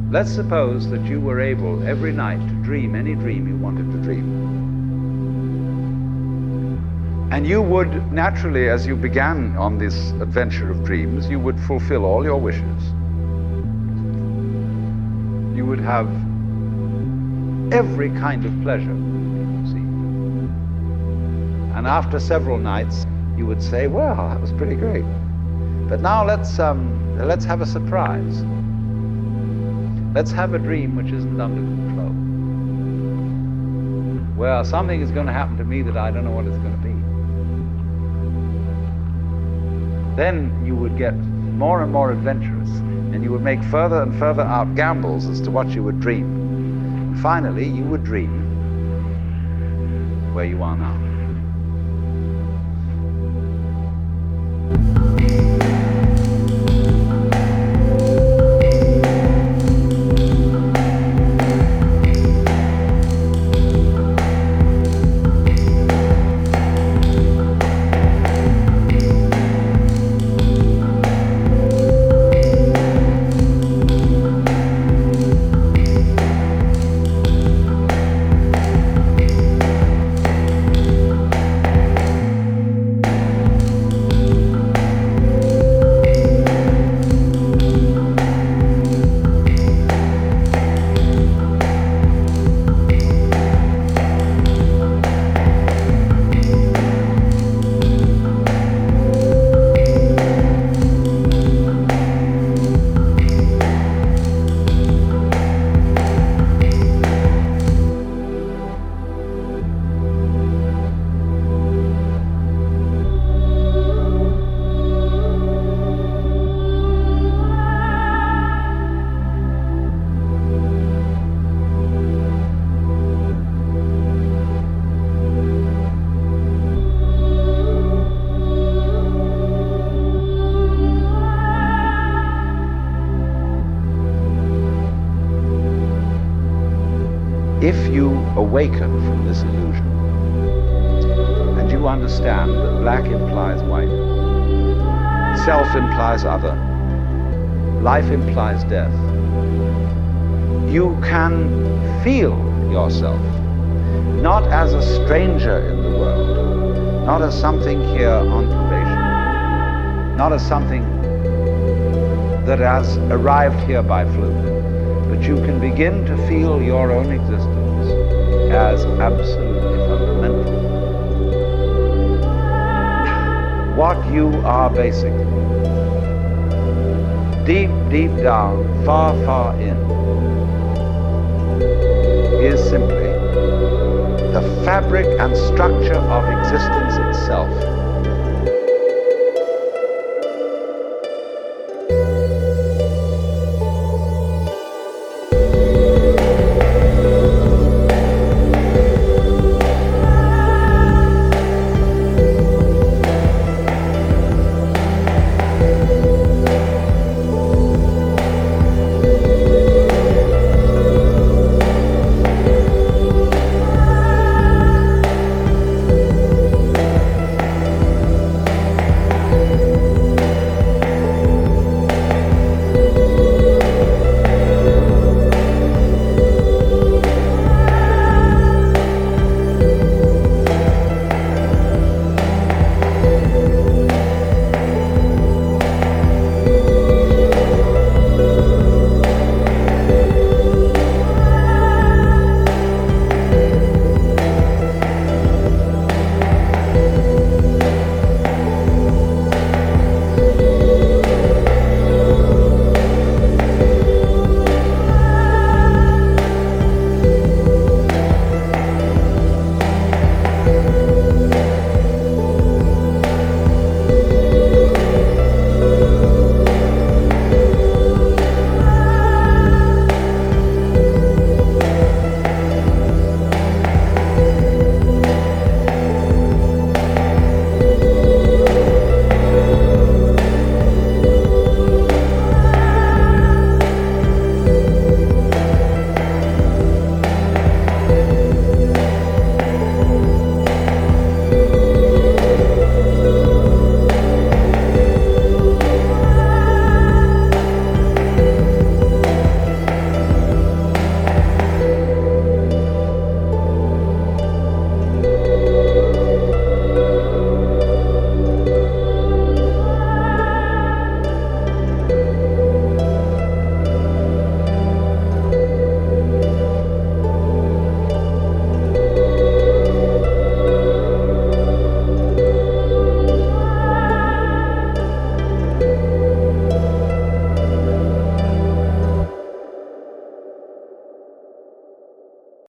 Let's suppose that you were able every night to dream any dream you wanted to dream. And you would naturally, as you began on this adventure of dreams, you would fulfill all your wishes. You would have every kind of pleasure, you see. And after several nights, you would say, well, that was pretty great. But now let's have a surprise. Let's have a dream which isn't under control. Well, something is going to happen to me that I don't know what it's going to be. Then you would get more and more adventurous, and you would make further and further out gambles as to what you would dream. And finally, you would dream where you are now. If you awaken from this illusion, and you understand that black implies white, self implies other, life implies death, you can feel yourself not as a stranger in the world, not as something here on probation, not as something that has arrived here by fluke, but you can begin to feel your own existence as absolutely fundamental. What you are basically, deep, deep down, far, far in, is simply the fabric and structure of existence itself.